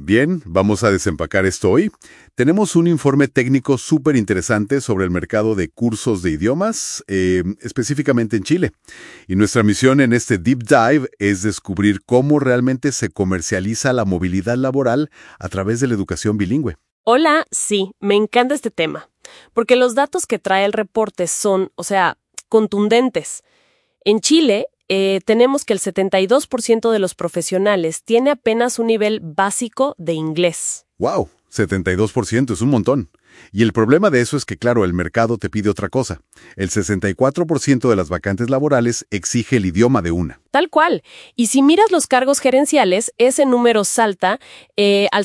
Bien, vamos a desempacar esto hoy. Tenemos un informe técnico súper interesante sobre el mercado de cursos de idiomas, específicamente en Chile. Y nuestra misión en este Deep Dive es descubrir cómo realmente se comercializa la movilidad laboral a través de la educación bilingüe. Hola, sí, me encanta este tema, porque los datos que trae el reporte son, contundentes. En Chile, tenemos que el 72% de los profesionales tiene apenas un nivel básico de inglés. ¡Wow! 72% es un montón. Y el problema de eso es que, claro, el mercado te pide otra cosa. El 64% de las vacantes laborales exige el idioma de una. Tal cual. Y si miras los cargos gerenciales, ese número salta al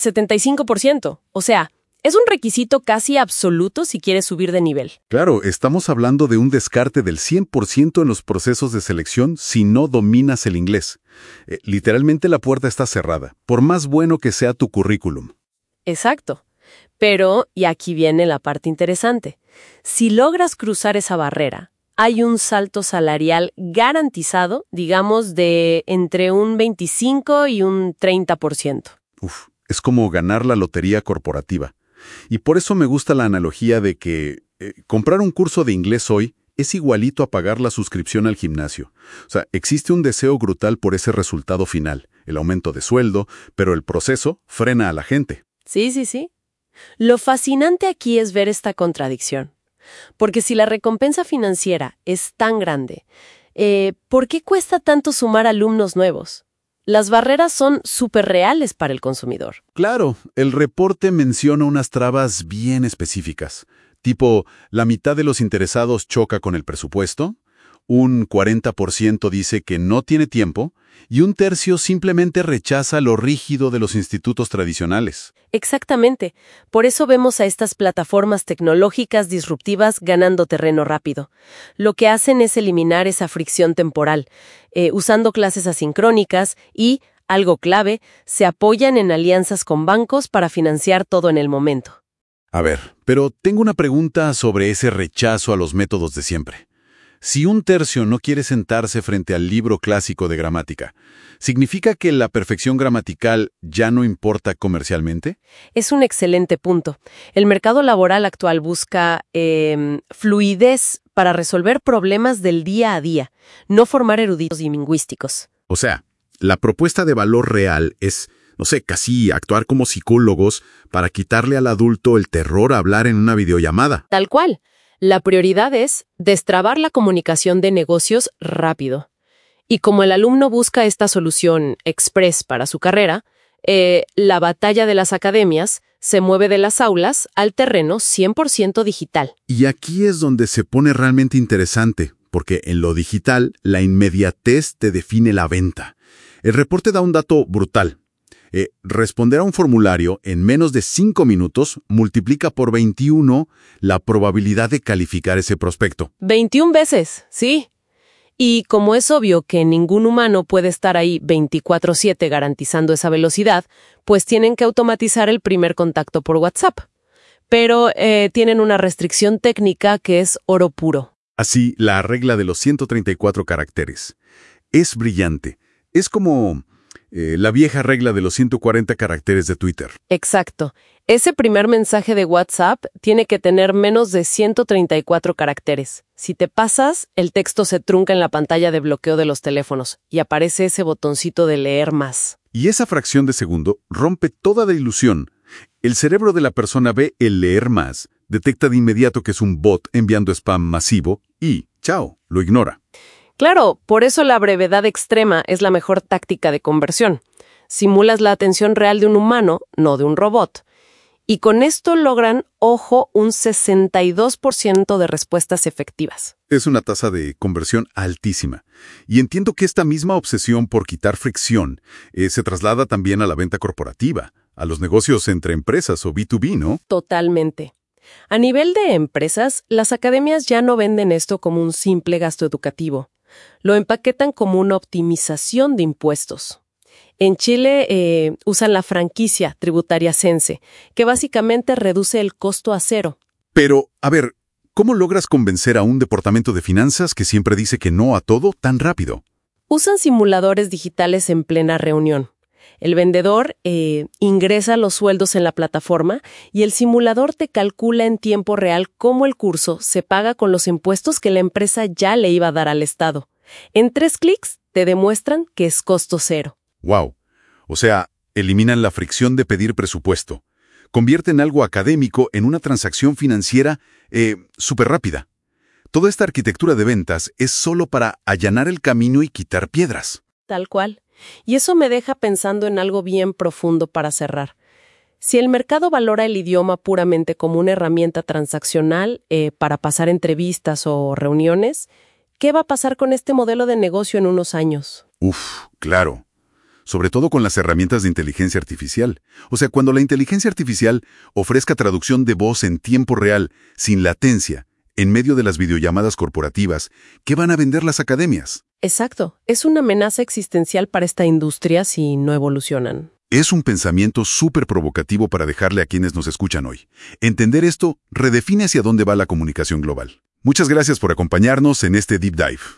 75%. O sea, es un requisito casi absoluto si quieres subir de nivel. Claro, estamos hablando de un descarte del 100% en los procesos de selección si no dominas el inglés. Literalmente la puerta está cerrada, por más bueno que sea tu currículum. Exacto. Pero, y aquí viene la parte interesante, si logras cruzar esa barrera, hay un salto salarial garantizado, digamos, de entre un 25 y un 30%. Es como ganar la lotería corporativa. Y por eso me gusta la analogía de que comprar un curso de inglés hoy es igualito a pagar la suscripción al gimnasio. O sea, existe un deseo brutal por ese resultado final, el aumento de sueldo, pero el proceso frena a la gente. Sí. Lo fascinante aquí es ver esta contradicción. Porque si la recompensa financiera es tan grande, ¿por qué cuesta tanto sumar alumnos nuevos? Las barreras son súper reales para el consumidor. Claro, el reporte menciona unas trabas bien específicas, tipo la mitad de los interesados choca con el presupuesto, un 40% dice que no tiene tiempo y un tercio simplemente rechaza lo rígido de los institutos tradicionales. Exactamente. Por eso vemos a estas plataformas tecnológicas disruptivas ganando terreno rápido. Lo que hacen es eliminar esa fricción temporal, usando clases asincrónicas y, algo clave, se apoyan en alianzas con bancos para financiar todo en el momento. A ver, pero tengo una pregunta sobre ese rechazo a los métodos de siempre. Si un tercio no quiere sentarse frente al libro clásico de gramática, ¿significa que la perfección gramatical ya no importa comercialmente? Es un excelente punto. El mercado laboral actual busca fluidez para resolver problemas del día a día, no formar eruditos y lingüísticos. O sea, la propuesta de valor real es, casi actuar como psicólogos para quitarle al adulto el terror a hablar en una videollamada. Tal cual. La prioridad es destrabar la comunicación de negocios rápido. Y como el alumno busca esta solución express para su carrera, la batalla de las academias se mueve de las aulas al terreno 100% digital. Y aquí es donde se pone realmente interesante, porque en lo digital la inmediatez te define la venta. El reporte da un dato brutal. Responder a un formulario en menos de 5 minutos multiplica por 21 la probabilidad de calificar ese prospecto. 21 veces, sí. Y como es obvio que ningún humano puede estar ahí 24/7 garantizando esa velocidad, pues tienen que automatizar el primer contacto por WhatsApp. Pero tienen una restricción técnica que es oro puro. Así, la regla de los 134 caracteres. Es brillante. Es como la vieja regla de los 140 caracteres de Twitter. Exacto. Ese primer mensaje de WhatsApp tiene que tener menos de 134 caracteres. Si te pasas, el texto se trunca en la pantalla de bloqueo de los teléfonos y aparece ese botoncito de leer más. Y esa fracción de segundo rompe toda la ilusión. El cerebro de la persona ve el leer más, detecta de inmediato que es un bot enviando spam masivo y, chao, lo ignora. Claro, por eso la brevedad extrema es la mejor táctica de conversión. Simulas la atención real de un humano, no de un robot. Y con esto logran, ojo, un 62% de respuestas efectivas. Es una tasa de conversión altísima. Y entiendo que esta misma obsesión por quitar fricción se traslada también a la venta corporativa, a los negocios entre empresas o B2B, ¿no? Totalmente. A nivel de empresas, las academias ya no venden esto como un simple gasto educativo. Lo empaquetan como una optimización de impuestos. En Chile usan la franquicia tributaria Sense, que básicamente reduce el costo a cero. Pero, a ver, ¿cómo logras convencer a un departamento de finanzas que siempre dice que no a todo tan rápido? Usan simuladores digitales en plena reunión. El vendedor ingresa los sueldos en la plataforma y el simulador te calcula en tiempo real cómo el curso se paga con los impuestos que la empresa ya le iba a dar al Estado. En 3 clics te demuestran que es costo cero. ¡Wow! O sea, eliminan la fricción de pedir presupuesto. Convierten algo académico en una transacción financiera súper rápida. Toda esta arquitectura de ventas es solo para allanar el camino y quitar piedras. Tal cual. Y eso me deja pensando en algo bien profundo para cerrar. Si el mercado valora el idioma puramente como una herramienta transaccional para pasar entrevistas o reuniones, ¿qué va a pasar con este modelo de negocio en unos años? Claro. Sobre todo con las herramientas de inteligencia artificial. O sea, cuando la inteligencia artificial ofrezca traducción de voz en tiempo real, sin latencia, en medio de las videollamadas corporativas, ¿qué van a vender las academias? Exacto. Es una amenaza existencial para esta industria si no evolucionan. Es un pensamiento súper provocativo para dejarle a quienes nos escuchan hoy. Entender esto redefine hacia dónde va la comunicación global. Muchas gracias por acompañarnos en este Deep Dive.